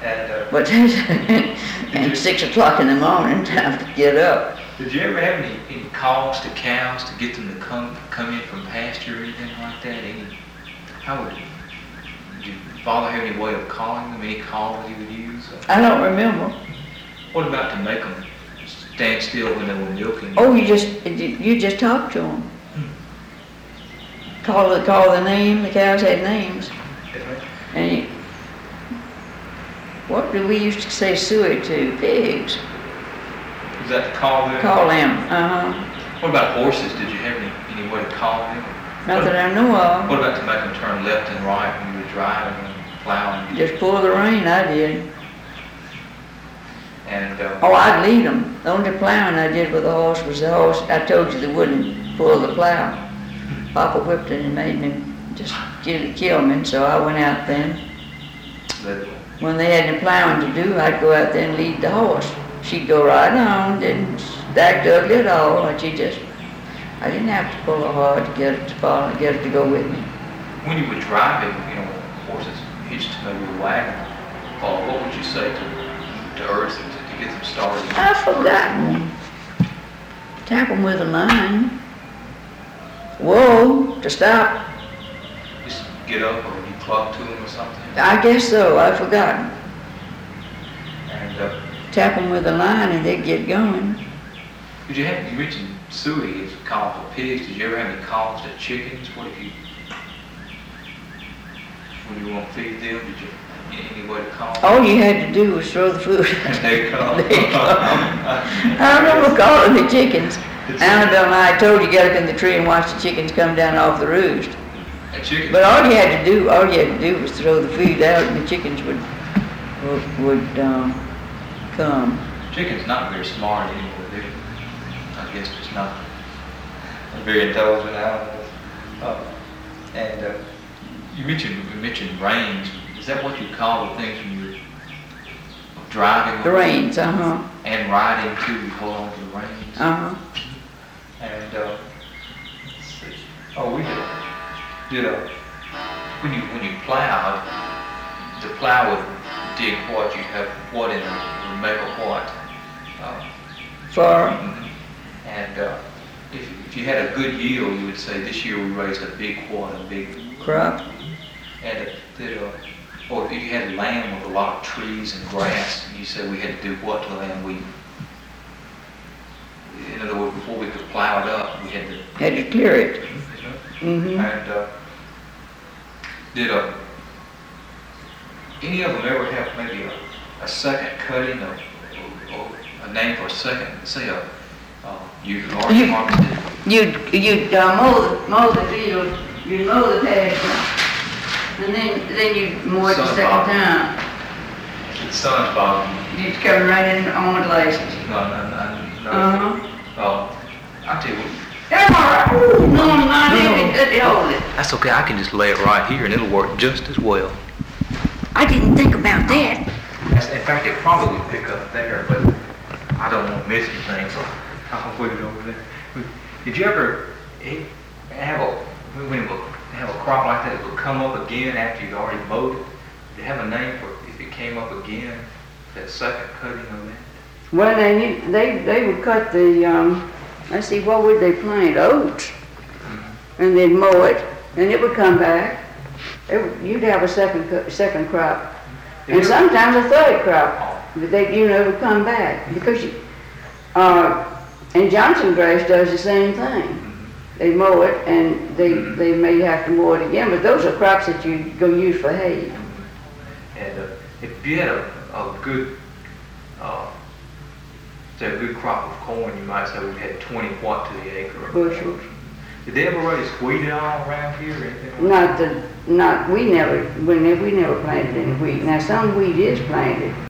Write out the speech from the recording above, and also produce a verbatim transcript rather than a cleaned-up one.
And, uh, But and six o'clock in the morning, time to get up. Did you ever have any, any calls to cows to get them to come come in from pasture or anything like that? Any, how would, did your father have any way of calling them? Any call that he would use? I don't remember. What about to make them stand still when they were milking? Oh, you just you just talk to them. Call the call the name. The cows had names. And you, what do we used to say suey to? Pigs. Was that to call them? Call them. Uh huh. What about horses? Did you have any, any way to call them? Not that I know of. What about to make them turn left and right when you were driving and plowing? Just pull the rein. I did. And uh, oh, I'd lead them. The only plowing I did with the horse was the horse. I told you they wouldn't pull the plow. Papa whipped it and made me just kill, kill me. So I went out then. When they had the plowing to do, I'd go out there and lead the horse. She'd go right on, didn't stack ugly at all, and she just, I didn't have to pull her hard to get it to follow, get it to go with me. When you were driving, you know, horses hitched to maybe a wagon, uh, what would you say to, to urge them to, to get them started? I've forgotten. Tap them with a line. Whoa, to stop. Just get up or you cluck to them or something? I guess so, I've forgotten. And uh, tap them with a line and they'd get going. Did you have, you mentioned suey is called for pigs. Did you ever have any calls to chickens? What if you, when you want to feed them, did you, any, any way to call them? All you had to do was throw the food. And they come. They come. I remember calling the chickens. Annabelle and I told you get up in the tree and watch the chickens come down off the roost. But all you had to do, all you had to do was throw the food out and the chickens would, would, would um, come. Chicken's not very smart anymore, they're, I guess just not very intelligent animals. Uh, and uh, you mentioned you mentioned reins. Is that what you call the things when you're driving? The reins, uh huh. And riding too, you hold on to the reins. Uh huh. And uh, let's see. Oh, we did. Did uh, when you when you plowed, the plow would dig what you have what in it would make a what. Uh, For. And uh, if, if you had a good yield, you would say this year we raised a big what, a big crop. And uh, that, uh, or if you had land with a lot of trees and grass, you said we had to do what to the land? We, in other words, before we could plow it up, we had to had to clear it. Mm-hmm. And uh, did uh, any of them ever have maybe a, a second cutting or, or a name for a second, say a uh, you already harvested? You'd, you'd uh, mow, the, mow the field, you'd mow the pasture, and then, then you'd mow it the second time. It's sun's Bob. You'd come right in on with laces. No, no, no, no. Uh-huh. Oh, I'll tell you what. That's all right. Ooh, no, I'm not no, even, no. Hold it. That's okay, I can just lay it right here and it'll work just as well. I didn't think about that. In fact, it probably would pick up there, but I don't want to miss anything, so I'll put it over there. Did you ever have a, when it would have a crop like that, it would come up again after you'd already mowed it? Did it have a name for if it came up again, that second cutting of that? Well, they, they, they would cut the, um, let's see, what would they plant? Oats. Mm-hmm. And they'd mow it, and it would come back. It would, you'd have a second second crop. Did and sometimes a third crop. But they, you know, it would come back. Because you, uh, and Johnson grass does the same thing. Mm-hmm. They mow it, and they, mm-hmm. they may have to mow it again, but those are crops that you go use for hay. Mm-hmm. And uh, if you had a, a good, uh, say a good crop of corn, you might say we had twenty what to the acre. Bushels. Did they ever raise wheat at all around here or anything like Not the, not, we never, we never, we never planted any wheat. Now some wheat is planted.